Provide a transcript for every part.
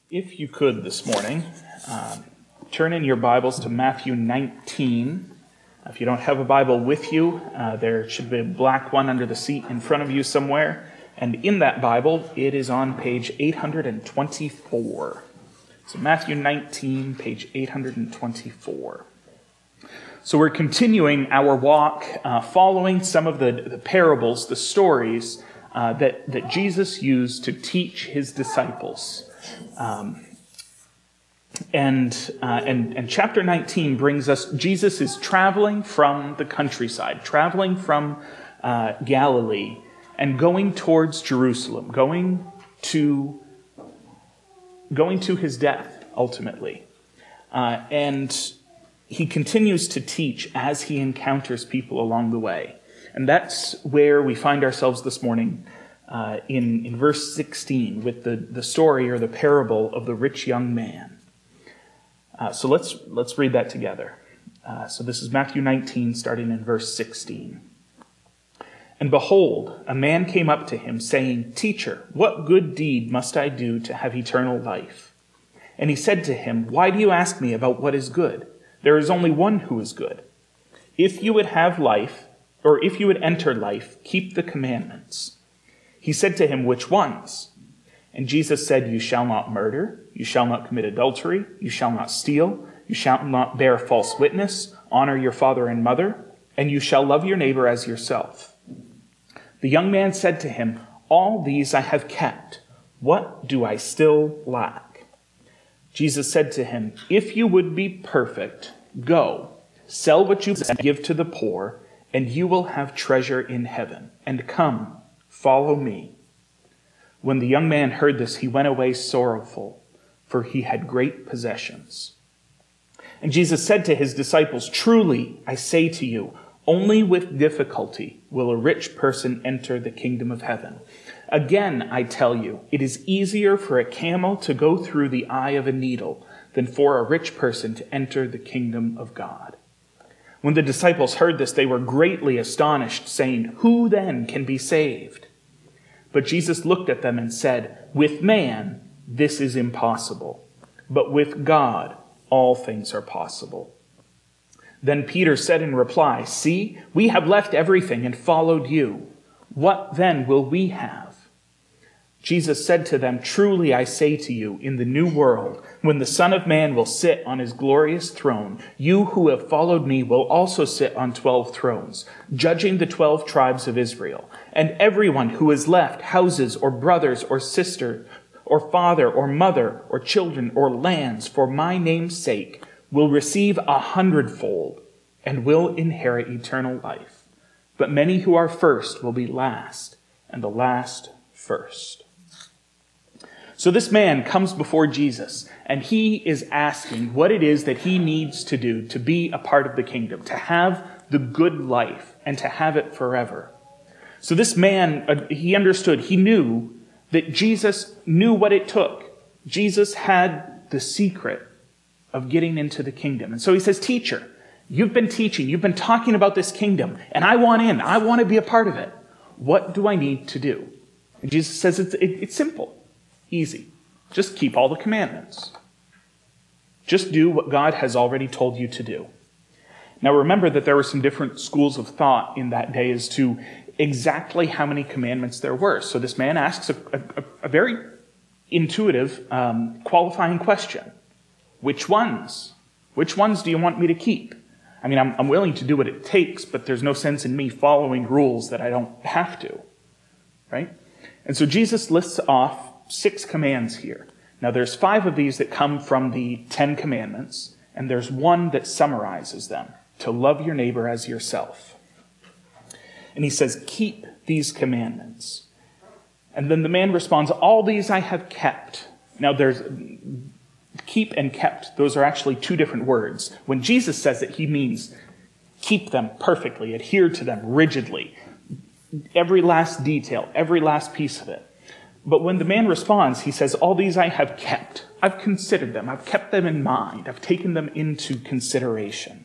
If you could this morning, turn in your Bibles to Matthew 19. If you don't have a Bible with you, there should be a black one under the seat in front of you somewhere. And in that Bible, it is on page 824. So Matthew 19, page 824. So we're continuing our walk, following some of the parables, the stories that Jesus used to teach his disciples. And chapter 19 brings us, Jesus is traveling from the countryside, traveling from Galilee and going towards Jerusalem, going to his death, ultimately. And he continues to teach as he encounters people along the way. And that's where we find ourselves this morning in verse 16 with the story or the parable of the rich young man. So let's read that together. So this is Matthew 19, starting in verse 16. And behold, a man came up to him, saying, "Teacher, what good deed must I do to have eternal life?" And he said to him, "Why do you ask me about what is good? There is only one who is good. If you would have life, or if you would enter life, keep the commandments." He said to him, "Which ones?" And Jesus said, "You shall not murder, you shall not commit adultery, you shall not steal, you shall not bear false witness, honor your father and mother, and you shall love your neighbor as yourself." The young man said to him, "All these I have kept. What do I still lack?" Jesus said to him, "If you would be perfect, go, sell what you possess and give to the poor, and you will have treasure in heaven. And come, follow me." When the young man heard this, he went away sorrowful, for he had great possessions. And Jesus said to his disciples, "Truly, I say to you, only with difficulty will a rich person enter the kingdom of heaven. Again, I tell you, it is easier for a camel to go through the eye of a needle than for a rich person to enter the kingdom of God." When the disciples heard this, they were greatly astonished, saying, "Who then can be saved?" But Jesus looked at them and said, "With man, this is impossible, but with God, all things are possible." Then Peter said in reply, "See, we have left everything and followed you. What then will we have?" Jesus said to them, "Truly I say to you, in the new world, when the Son of Man will sit on his glorious throne, you who have followed me will also sit on 12 thrones, judging the 12 tribes of Israel. And everyone who has left houses or brothers or sisters or father or mother or children or lands for my name's sake will receive 100-fold and will inherit eternal life. But many who are first will be last, and the last first." So this man comes before Jesus, and he is asking what it is that he needs to do to be a part of the kingdom, to have the good life, and to have it forever. So this man, he understood, he knew that Jesus knew what it took. Jesus had the secret of getting into the kingdom. And so he says, "Teacher, you've been teaching, you've been talking about this kingdom, and I want in, I want to be a part of it. What do I need to do?" And Jesus says, it's simple. Easy. Just keep all the commandments. Just do what God has already told you to do. Now remember that there were some different schools of thought in that day as to exactly how many commandments there were. So this man asks a very intuitive, qualifying question. Which ones? Which ones do you want me to keep? I mean, I'm willing to do what it takes, but there's no sense in me following rules that I don't have to. Right? And so Jesus lists off 6 commands here. Now there's 5 of these that come from the 10 commandments, and there's one that summarizes them, to love your neighbor as yourself. And he says, "Keep these commandments." And then the man responds, "All these I have kept." Now there's keep and kept, those are actually 2 different words. When Jesus says it, he means keep them perfectly, adhere to them rigidly, every last detail, every last piece of it. But when the man responds, he says, "All these I have kept. I've considered them. I've kept them in mind. I've taken them into consideration."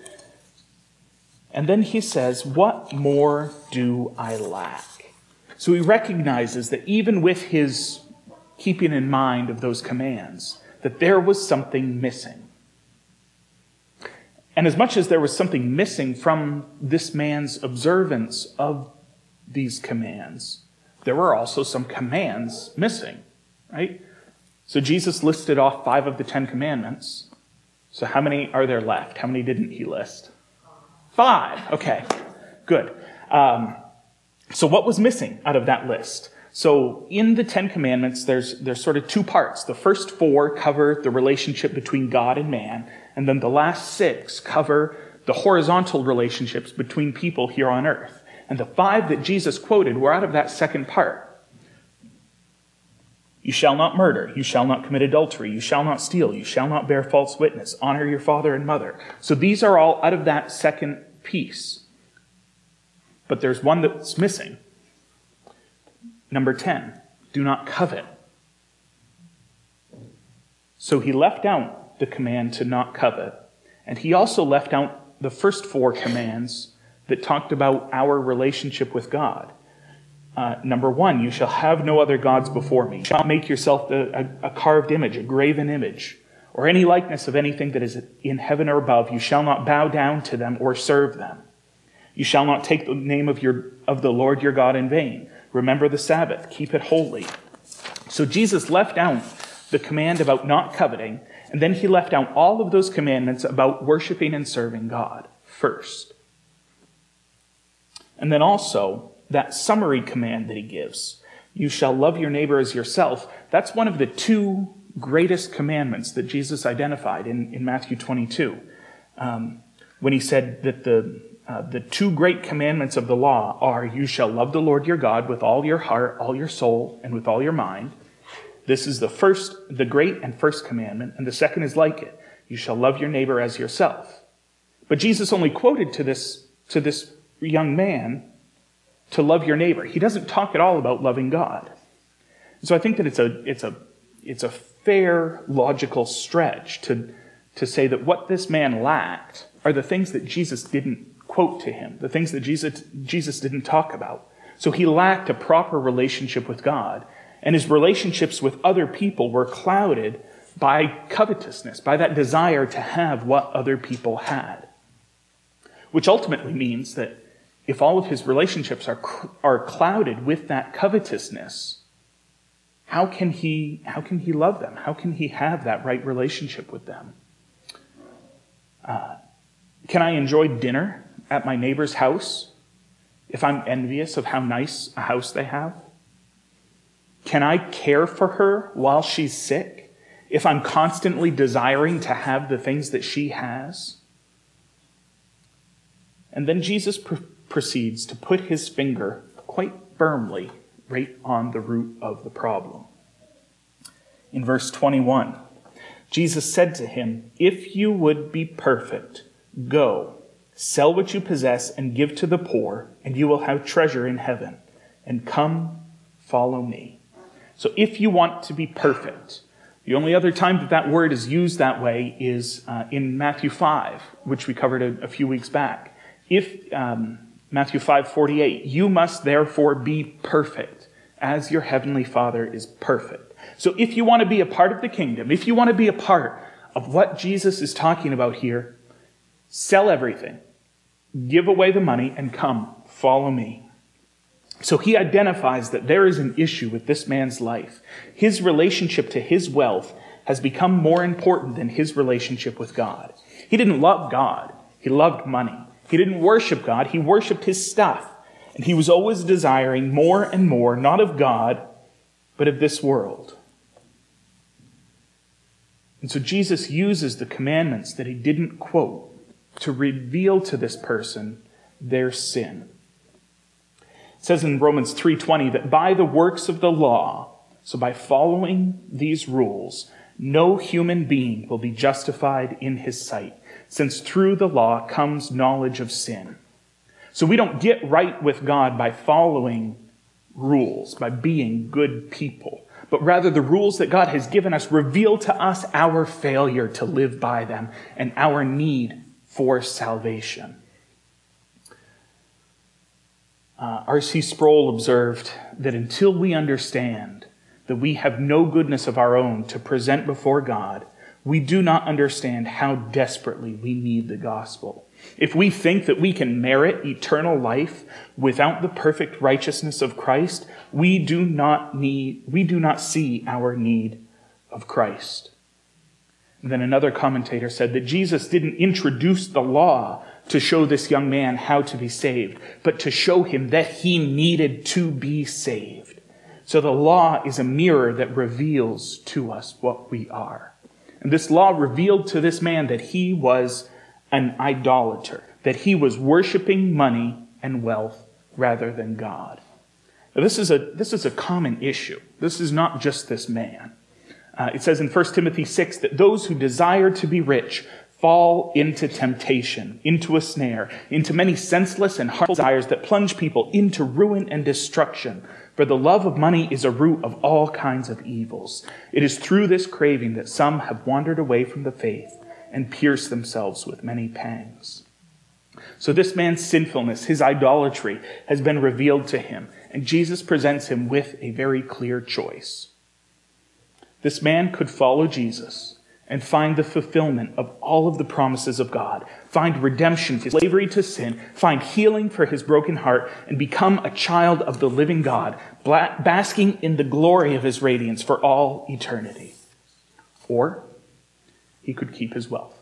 And then he says, "What more do I lack?" So he recognizes that even with his keeping in mind of those commands, that there was something missing. And as much as there was something missing from this man's observance of these commands, there were also some commands missing, right? So Jesus listed off 5 of the 10 commandments. So how many are there left? How many didn't he list? 5. Okay, good. So what was missing out of that list? So in the 10 commandments, there's sort of 2 parts. The first 4 cover the relationship between God and man, and then the last 6 cover the horizontal relationships between people here on earth. And the 5 that Jesus quoted were out of that second part. You shall not murder. You shall not commit adultery. You shall not steal. You shall not bear false witness. Honor your father and mother. So these are all out of that second piece. But there's one that's missing. Number 10, do not covet. So he left out the command to not covet. And he also left out the first 4 commands that talked about our relationship with God. Number 1, you shall have no other gods before me. You shall not make yourself a carved image, a graven image, or any likeness of anything that is in heaven or above. You shall not bow down to them or serve them. You shall not take the name of the Lord your God in vain. Remember the Sabbath, keep it holy. So Jesus left out the command about not coveting, and then he left out all of those commandments about worshiping and serving God first. And then also, that summary command that he gives, you shall love your neighbor as yourself, that's one of the 2 greatest commandments that Jesus identified in Matthew 22. When he said that the 2 great commandments of the law are, you shall love the Lord your God with all your heart, all your soul, and with all your mind. This is the great and first commandment, and the second is like it. You shall love your neighbor as yourself. But Jesus only quoted to this young man to love your neighbor. He doesn't talk at all about loving God. So I think that it's a fair logical stretch to say that what this man lacked are the things that Jesus didn't quote to him, the things that Jesus didn't talk about. So he lacked a proper relationship with God, and his relationships with other people were clouded by covetousness, by that desire to have what other people had. Which ultimately means that if all of his relationships are clouded with that covetousness, how can he love them? How can he have that right relationship with them? Can I enjoy dinner at my neighbor's house if I'm envious of how nice a house they have? Can I care for her while she's sick if I'm constantly desiring to have the things that she has? And then Jesus proceeds to put his finger quite firmly right on the root of the problem. In verse 21, Jesus said to him, if you would be perfect, go, sell what you possess and give to the poor, and you will have treasure in heaven. And come, follow me. So if you want to be perfect, the only other time that word is used that way is in Matthew 5, which we covered a few weeks back. If Matthew 5:48, you must therefore be perfect as your heavenly Father is perfect. So if you want to be a part of the kingdom, if you want to be a part of what Jesus is talking about here, sell everything, give away the money, and come, follow me. So he identifies that there is an issue with this man's life. His relationship to his wealth has become more important than his relationship with God. He didn't love God. He loved money. He didn't worship God. He worshiped his stuff. And he was always desiring more and more, not of God, but of this world. And so Jesus uses the commandments that he didn't quote to reveal to this person their sin. It says in Romans 3:20 that by the works of the law, so by following these rules, no human being will be justified in his sight, since through the law comes knowledge of sin. So we don't get right with God by following rules, by being good people, but rather the rules that God has given us reveal to us our failure to live by them and our need for salvation. R.C. Sproul observed that until we understand that we have no goodness of our own to present before God, we do not understand how desperately we need the gospel. If we think that we can merit eternal life without the perfect righteousness of Christ, we do not see our need of Christ. And then another commentator said that Jesus didn't introduce the law to show this young man how to be saved, but to show him that he needed to be saved. So the law is a mirror that reveals to us what we are. And this law revealed to this man that he was an idolater, that he was worshiping money and wealth rather than God. Now, this is a common issue. This is not just this man. It says in 1 Timothy 6 that those who desire to be rich fall into temptation, into a snare, into many senseless and harmful desires that plunge people into ruin and destruction. For the love of money is a root of all kinds of evils. It is through this craving that some have wandered away from the faith and pierced themselves with many pangs. So this man's sinfulness, his idolatry, has been revealed to him, and Jesus presents him with a very clear choice. This man could follow Jesus and find the fulfillment of all of the promises of God, find redemption from slavery to sin, find healing for his broken heart, and become a child of the living God, basking in the glory of his radiance for all eternity. Or he could keep his wealth.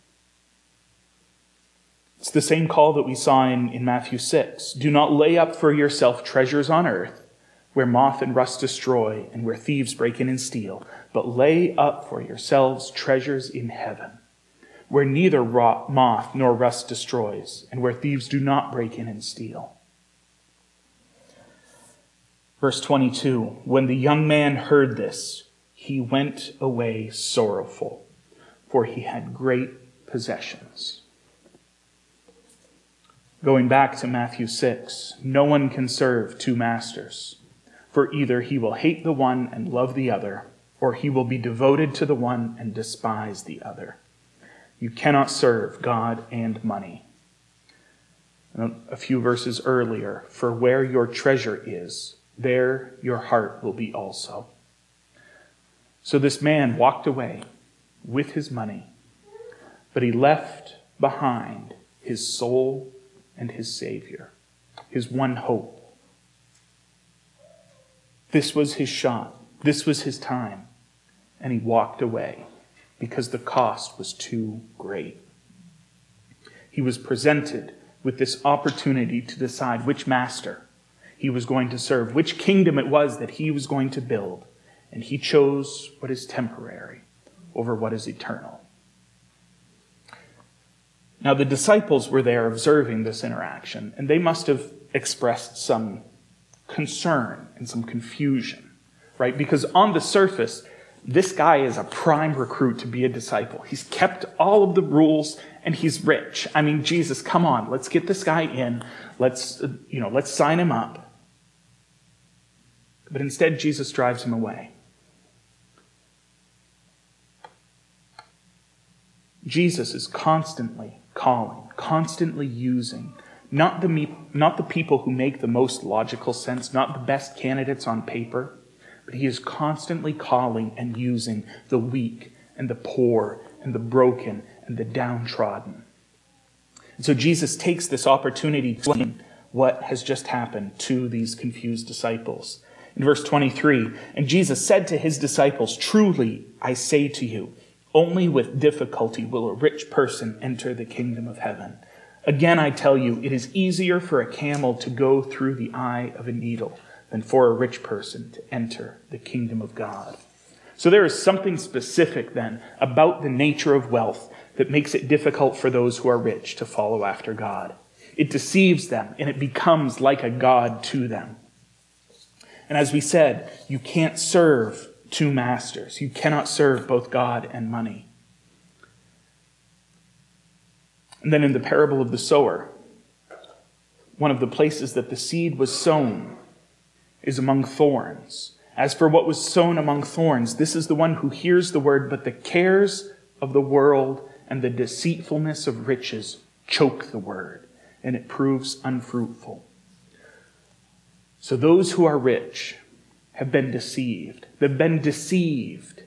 It's the same call that we saw in Matthew 6. Do not lay up for yourself treasures on earth, where moth and rust destroy, and where thieves break in and steal. But lay up for yourselves treasures in heaven, where neither moth nor rust destroys, and where thieves do not break in and steal. Verse 22, when the young man heard this, he went away sorrowful, for he had great possessions. Going back to Matthew 6, no one can serve two masters. For either he will hate the one and love the other, or he will be devoted to the one and despise the other. You cannot serve God and money. A few verses earlier, for where your treasure is, there your heart will be also. So this man walked away with his money, but he left behind his soul and his Savior, his one hope. This was his shot. This was his time. And he walked away because the cost was too great. He was presented with this opportunity to decide which master he was going to serve, which kingdom it was that he was going to build. And he chose what is temporary over what is eternal. Now the disciples were there observing this interaction, and they must have expressed some concern and some confusion, right? Because on the surface, this guy is a prime recruit to be a disciple. He's kept all of the rules and he's rich. I mean, Jesus, come on, let's get this guy in. Let's sign him up. But instead, Jesus drives him away. Jesus is constantly calling, constantly using not the people who make the most logical sense, not the best candidates on paper, but he is constantly calling and using the weak and the poor and the broken and the downtrodden. And so Jesus takes this opportunity to explain what has just happened to these confused disciples. In verse 23, and Jesus said to his disciples, truly I say to you, only with difficulty will a rich person enter the kingdom of heaven. Again, I tell you, it is easier for a camel to go through the eye of a needle than for a rich person to enter the kingdom of God. So there is something specific then about the nature of wealth that makes it difficult for those who are rich to follow after God. It deceives them and it becomes like a god to them. And as we said, you can't serve two masters. You cannot serve both God and money. And then in the parable of the sower, one of the places that the seed was sown is among thorns. As for what was sown among thorns, this is the one who hears the word, but the cares of the world and the deceitfulness of riches choke the word, and it proves unfruitful. So those who are rich have been deceived. They've been deceived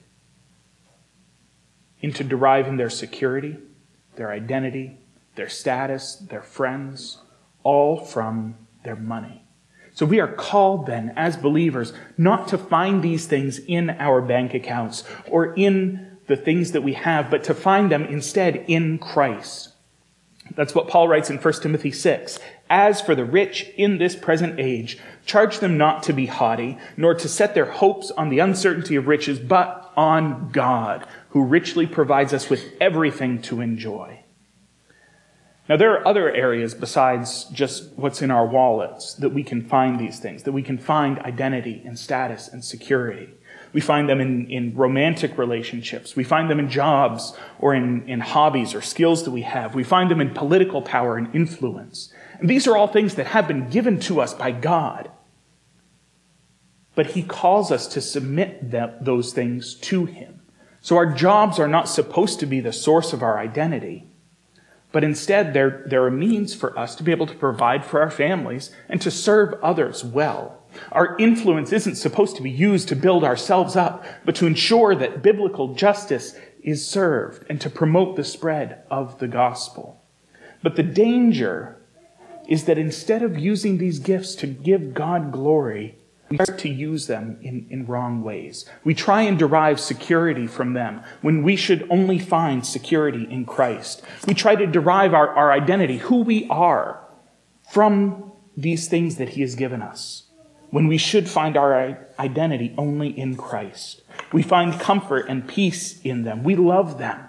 into deriving their security, their identity, their status, their friends, all from their money. So we are called then, as believers, not to find these things in our bank accounts or in the things that we have, but to find them instead in Christ. That's what Paul writes in 1 Timothy 6. As for the rich in this present age, charge them not to be haughty, nor to set their hopes on the uncertainty of riches, but on God, who richly provides us with everything to enjoy. Now, there are other areas besides just what's in our wallets that we can find these things, that we can find identity and status and security. We find them in romantic relationships. We find them in jobs or in hobbies or skills that we have. We find them in political power and influence. And these are all things that have been given to us by God. But he calls us to submit those things to him. So our jobs are not supposed to be the source of our identity, but instead they're a means for us to be able to provide for our families and to serve others well. Our influence isn't supposed to be used to build ourselves up, but to ensure that biblical justice is served and to promote the spread of the gospel. But the danger is that instead of using these gifts to give God glory, we start to use them in wrong ways. We try and derive security from them when we should only find security in Christ. We try to derive our identity, who we are, from these things that he has given us, when we should find our identity only in Christ. We find comfort and peace in them. We love them.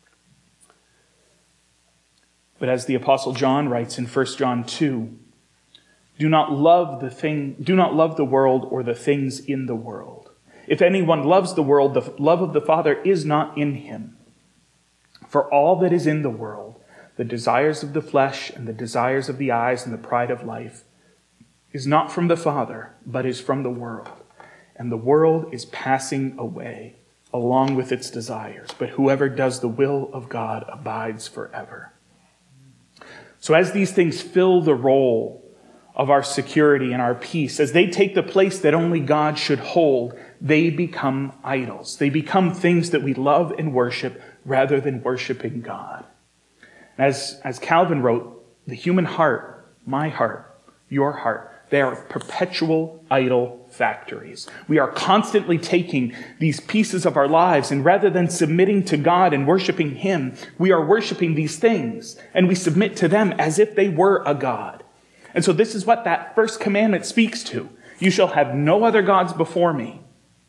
But as the Apostle John writes in 1 John 2, do not love the world or the things in the world. If anyone loves the world, the love of the Father is not in him. For all that is in the world, the desires of the flesh and the desires of the eyes and the pride of life, is not from the Father, but is from the world. And the world is passing away along with its desires. But whoever does the will of God abides forever. So as these things fill the role of our security and our peace, as they take the place that only God should hold, they become idols. They become things that we love and worship rather than worshiping God. As Calvin wrote, the human heart, my heart, your heart, they are perpetual idol factories. We are constantly taking these pieces of our lives, and rather than submitting to God and worshiping him, we are worshiping these things, and we submit to them as if they were a god. And so this is what that first commandment speaks to. You shall have no other gods before me.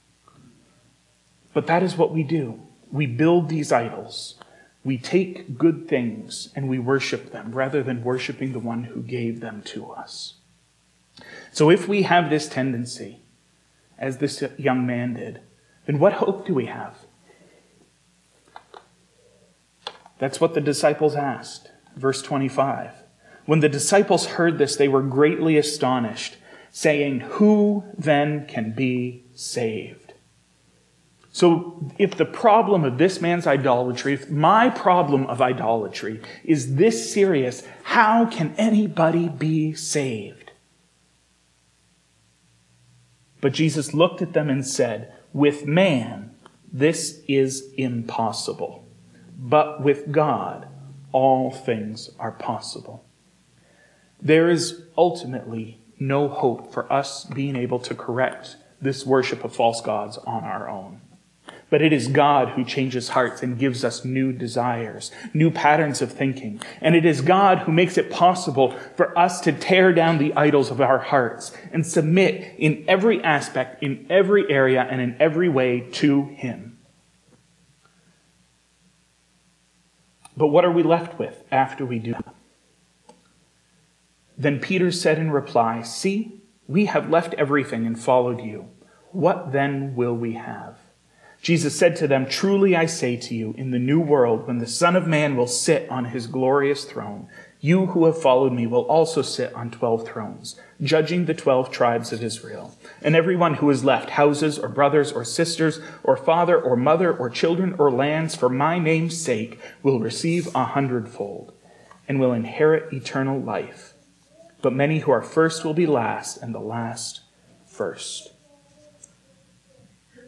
But that is what we do. We build these idols. We take good things and we worship them rather than worshiping the one who gave them to us. So if we have this tendency, as this young man did, then what hope do we have? That's what the disciples asked. Verse 25. When the disciples heard this, they were greatly astonished, saying, "Who then can be saved?" So if the problem of this man's idolatry, if my problem of idolatry is this serious, how can anybody be saved? But Jesus looked at them and said, "With man, this is impossible. But with God, all things are possible." There is ultimately no hope for us being able to correct this worship of false gods on our own. But it is God who changes hearts and gives us new desires, new patterns of thinking. And it is God who makes it possible for us to tear down the idols of our hearts and submit in every aspect, in every area, and in every way to him. But what are we left with after we do that? Then Peter said in reply, "See, we have left everything and followed you. What then will we have?" Jesus said to them, "Truly I say to you, in the new world, when the Son of Man will sit on his glorious throne, you who have followed me will also sit on 12 thrones, judging the 12 tribes of Israel. And everyone who has left houses or brothers or sisters or father or mother or children or lands for my name's sake will receive 100-fold and will inherit eternal life. But many who are first will be last, and the last first."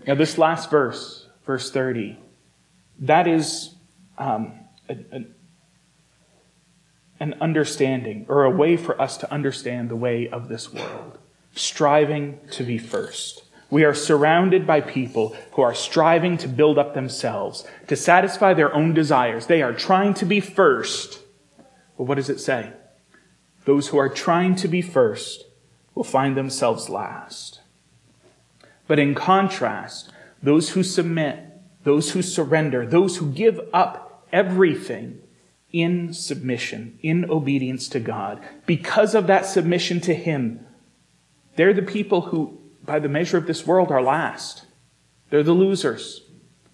Now, this last verse, verse 30, that is an understanding, or a way for us to understand the way of this world, striving to be first. We are surrounded by people who are striving to build up themselves, to satisfy their own desires. They are trying to be first. But what does it say? Those who are trying to be first will find themselves last. But in contrast, those who submit, those who surrender, those who give up everything in submission, in obedience to God, because of that submission to Him, they're the people who, by the measure of this world, are last. They're the losers.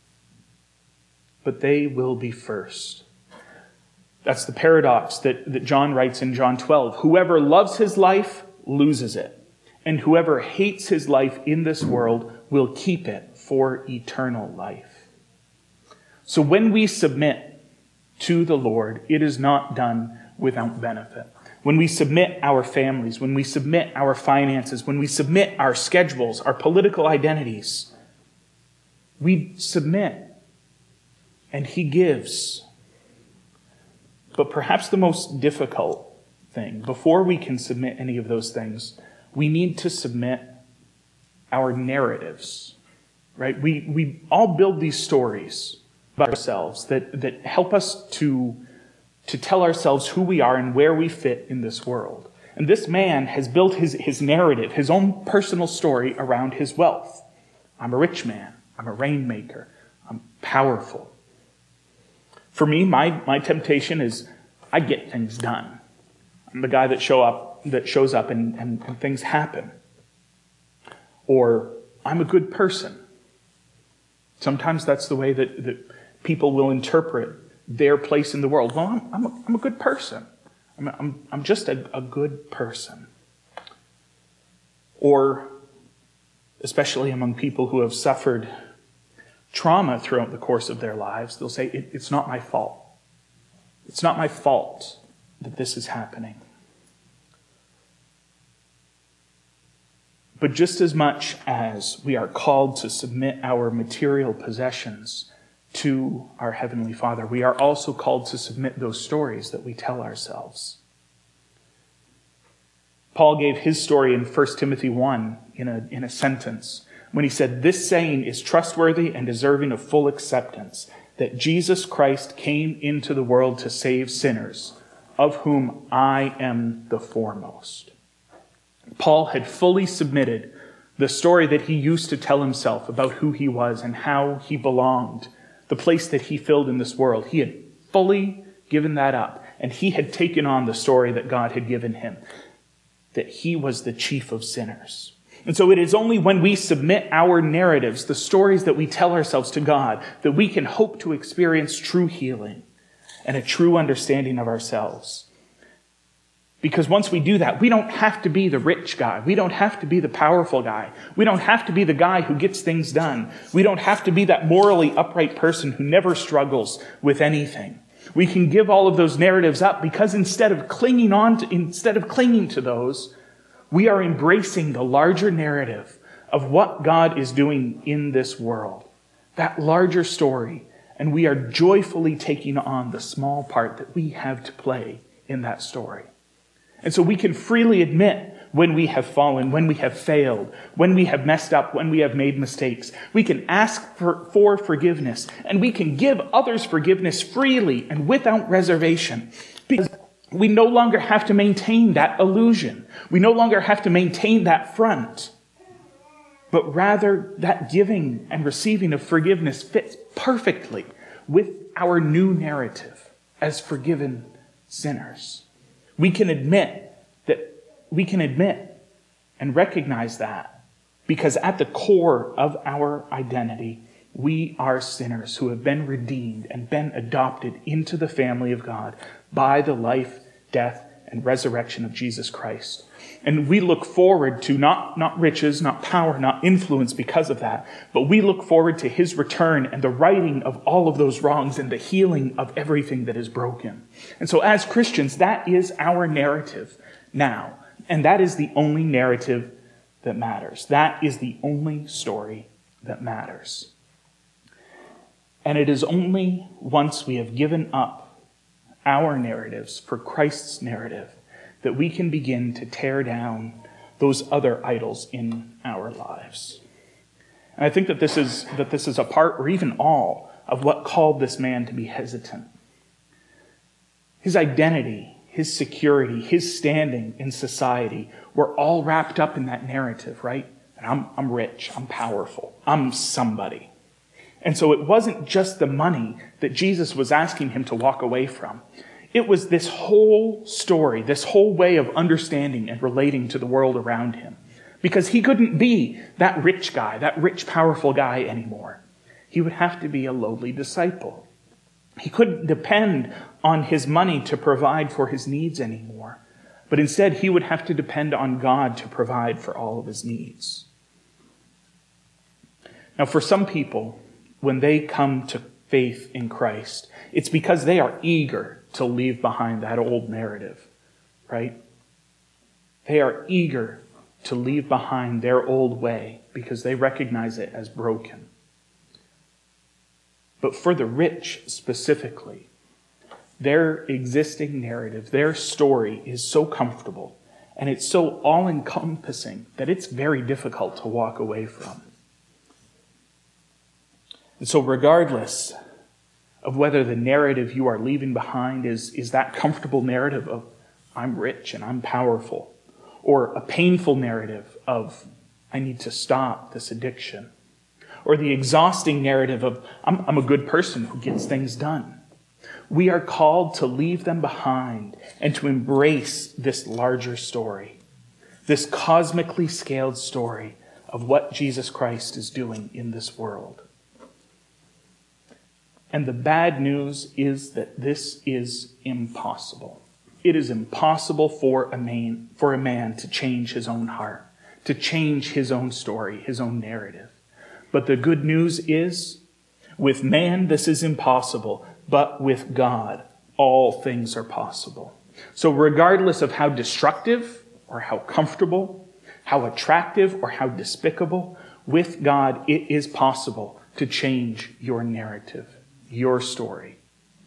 But they will be first. That's the paradox that John writes in John 12. Whoever loves his life loses it. And whoever hates his life in this world will keep it for eternal life. So when we submit to the Lord, it is not done without benefit. When we submit our families, when we submit our finances, when we submit our schedules, our political identities, we submit and He gives. But perhaps the most difficult thing, before we can submit any of those things, we need to submit our narratives, right? We all build these stories about ourselves that help us to tell ourselves who we are and where we fit in this world. And this man has built his narrative, his own personal story around his wealth. I'm a rich man. I'm a rainmaker. I'm powerful. For me, my temptation is I get things done. I'm the guy that shows up and things happen. Or I'm a good person. Sometimes that's the way that people will interpret their place in the world. Well, I'm a good person. I'm just a good person. Or, especially among people who have suffered trauma throughout the course of their lives, they'll say, it's not my fault. It's not my fault that this is happening. But just as much as we are called to submit our material possessions to our Heavenly Father, we are also called to submit those stories that we tell ourselves. Paul gave his story in 1 Timothy 1 in a sentence when he said, "This saying is trustworthy and deserving of full acceptance, that Jesus Christ came into the world to save sinners, of whom I am the foremost." Paul had fully submitted the story that he used to tell himself about who he was and how he belonged, the place that he filled in this world. He had fully given that up, and he had taken on the story that God had given him, that he was the chief of sinners. And so it is only when we submit our narratives, the stories that we tell ourselves to God, that we can hope to experience true healing and a true understanding of ourselves. Because once we do that, we don't have to be the rich guy. We don't have to be the powerful guy. We don't have to be the guy who gets things done. We don't have to be that morally upright person who never struggles with anything. We can give all of those narratives up because instead of clinging to those, we are embracing the larger narrative of what God is doing in this world. That larger story. And we are joyfully taking on the small part that we have to play in that story. And so we can freely admit when we have fallen, when we have failed, when we have messed up, when we have made mistakes. We can ask for forgiveness, and we can give others forgiveness freely and without reservation. Because we no longer have to maintain that illusion. We no longer have to maintain that front. But rather, that giving and receiving of forgiveness fits perfectly with our new narrative as forgiven sinners. We can admit and recognize that because at the core of our identity, we are sinners who have been redeemed and been adopted into the family of God by the life, death, and resurrection of Jesus Christ. And we look forward to not riches, not power, not influence because of that, but we look forward to His return and the righting of all of those wrongs and the healing of everything that is broken. And so as Christians, that is our narrative now. And that is the only narrative that matters. That is the only story that matters. And it is only once we have given up our narratives for Christ's narrative that we can begin to tear down those other idols in our lives. And I think that this is a part, or even all, of what called this man to be hesitant. His identity, his security, his standing in society were all wrapped up in that narrative, right? And I'm rich, I'm powerful, I'm somebody. And so it wasn't just the money that Jesus was asking him to walk away from. It was this whole story, this whole way of understanding and relating to the world around him. Because he couldn't be that rich guy, that rich, powerful guy anymore. He would have to be a lowly disciple. He couldn't depend on his money to provide for his needs anymore. But instead, he would have to depend on God to provide for all of his needs. Now, for some people, when they come to faith in Christ, it's because they are eager to leave behind that old narrative, right? They are eager to leave behind their old way because they recognize it as broken. But for the rich specifically, their existing narrative, their story is so comfortable and it's so all-encompassing that it's very difficult to walk away from. And so regardless of whether the narrative you are leaving behind is that comfortable narrative of I'm rich and I'm powerful, or a painful narrative of I need to stop this addiction, or the exhausting narrative of I'm a good person who gets things done. We are called to leave them behind and to embrace this larger story, this cosmically scaled story of what Jesus Christ is doing in this world. And the bad news is that this is impossible. It is impossible for a man to change his own heart, to change his own story, his own narrative. But the good news is, with man this is impossible, but with God all things are possible. So regardless of how destructive or how comfortable, how attractive or how despicable, with God it is possible to change your narrative, your story.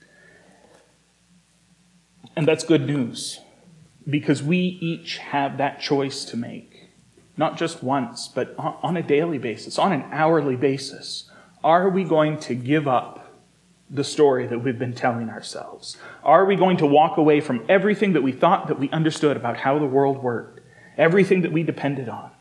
And that's good news, because we each have that choice to make, not just once, but on a daily basis, on an hourly basis. Are we going to give up the story that we've been telling ourselves? Are we going to walk away from everything that we thought that we understood about how the world worked, everything that we depended on?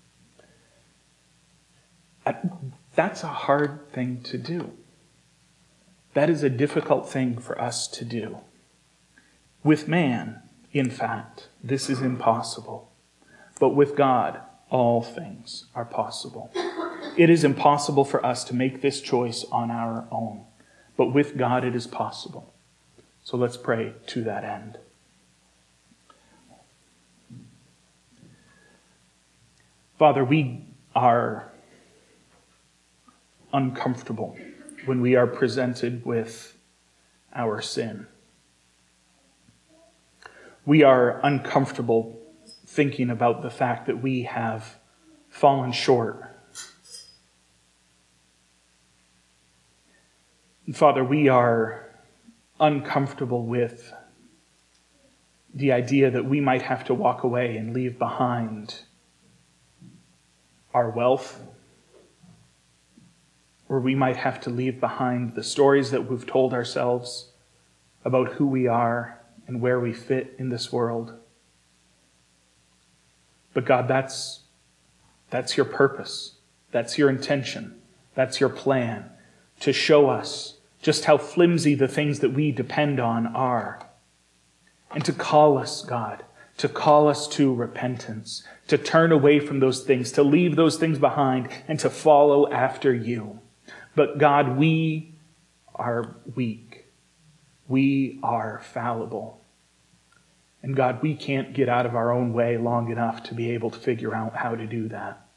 That's a hard thing to do. That is a difficult thing for us to do. With man, in fact, this is impossible. But with God, all things are possible. It is impossible for us to make this choice on our own. But with God, it is possible. So let's pray to that end. Father, we are uncomfortable when we are presented with our sin. We are uncomfortable thinking about the fact that we have fallen short. And Father, we are uncomfortable with the idea that we might have to walk away and leave behind our wealth, or we might have to leave behind the stories that we've told ourselves about who we are and where we fit in this world. But God, that's your purpose. That's your intention. That's your plan, to show us just how flimsy the things that we depend on are. And to call us, God, to call us to repentance, to turn away from those things, to leave those things behind, and to follow after you. But God, we are weak. We are fallible. And God, we can't get out of our own way long enough to be able to figure out how to do that.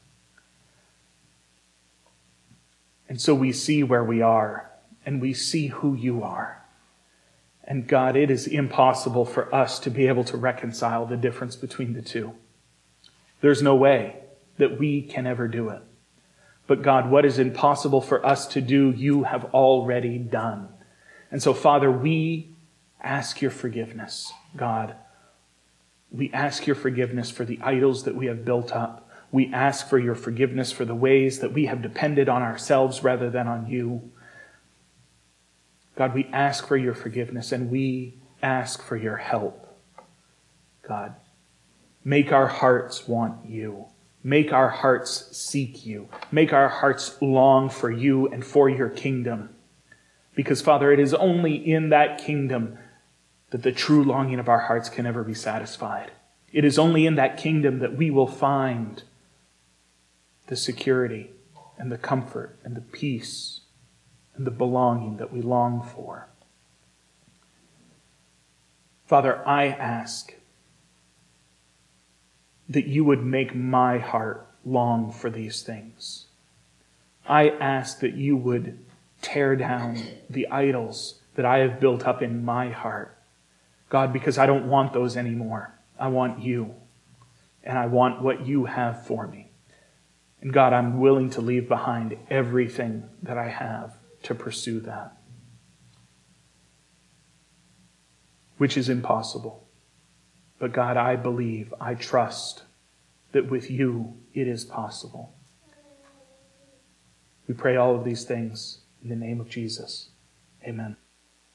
And so we see where we are, and we see who you are. And God, it is impossible for us to be able to reconcile the difference between the two. There's no way that we can ever do it. But God, what is impossible for us to do, you have already done. And so, Father, we ask your forgiveness, God. We ask your forgiveness for the idols that we have built up. We ask for your forgiveness for the ways that we have depended on ourselves rather than on you. God, we ask for your forgiveness and we ask for your help. God, make our hearts want you. Make our hearts seek you. Make our hearts long for you and for your kingdom. Because, Father, it is only in that kingdom that the true longing of our hearts can ever be satisfied. It is only in that kingdom that we will find the security and the comfort and the peace and the belonging that we long for. Father, I ask that you would make my heart long for these things. I ask that you would tear down the idols that I have built up in my heart. God, because I don't want those anymore. I want you. And I want what you have for me. And God, I'm willing to leave behind everything that I have to pursue that. Which is impossible. But God, I believe, I trust that with you it is possible. We pray all of these things in the name of Jesus. Amen.